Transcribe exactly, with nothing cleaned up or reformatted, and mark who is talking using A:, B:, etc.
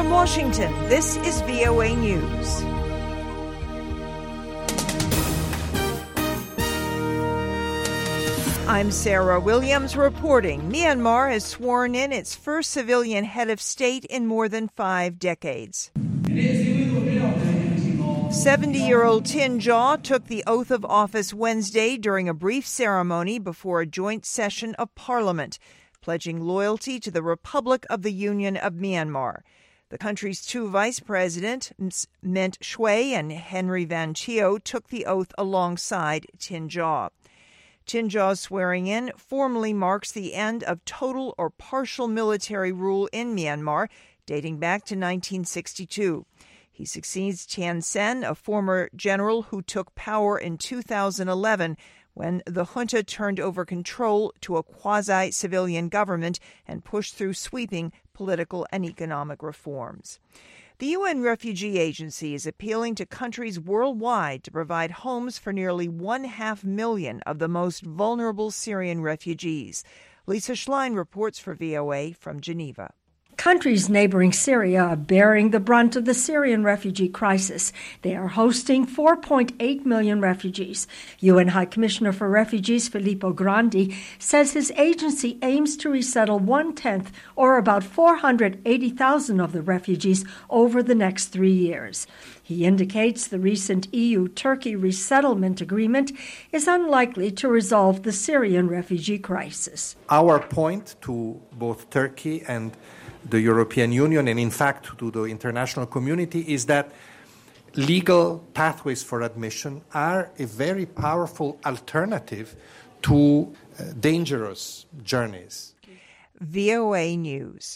A: From Washington, this is V O A News. I'm Sarah Williams reporting. Myanmar has sworn in its first civilian head of state in more than five decades. seventy-year-old Tin Jaw took the oath of office Wednesday during a brief ceremony before a joint session of Parliament, pledging loyalty to the Republic of the Union of Myanmar. The country's two vice presidents, Mint Shui and Henry Van Chio, took the oath alongside Tin Jaw. Tin Jaw's swearing in formally marks the end of total or partial military rule in Myanmar, dating back to nineteen sixty-two. He succeeds Thein Sein, a former general who took power in two thousand eleven when the junta turned over control to a quasi-civilian government and pushed through sweeping political and economic reforms. The U N Refugee Agency is appealing to countries worldwide to provide homes for nearly one-half million of the most vulnerable Syrian refugees. Lisa Schlein reports for V O A from Geneva.
B: Countries neighboring Syria are bearing the brunt of the Syrian refugee crisis. They are hosting four point eight million refugees. U N High Commissioner for Refugees Filippo Grandi says his agency aims to resettle one-tenth, or about four hundred eighty thousand of the refugees over the next three years. He indicates the recent E U-Turkey resettlement agreement is unlikely to resolve the Syrian refugee crisis.
C: Our point to both Turkey and the European Union, and in fact to the international community, is that legal pathways for admission are a very powerful alternative to uh, dangerous journeys.
A: V O A News.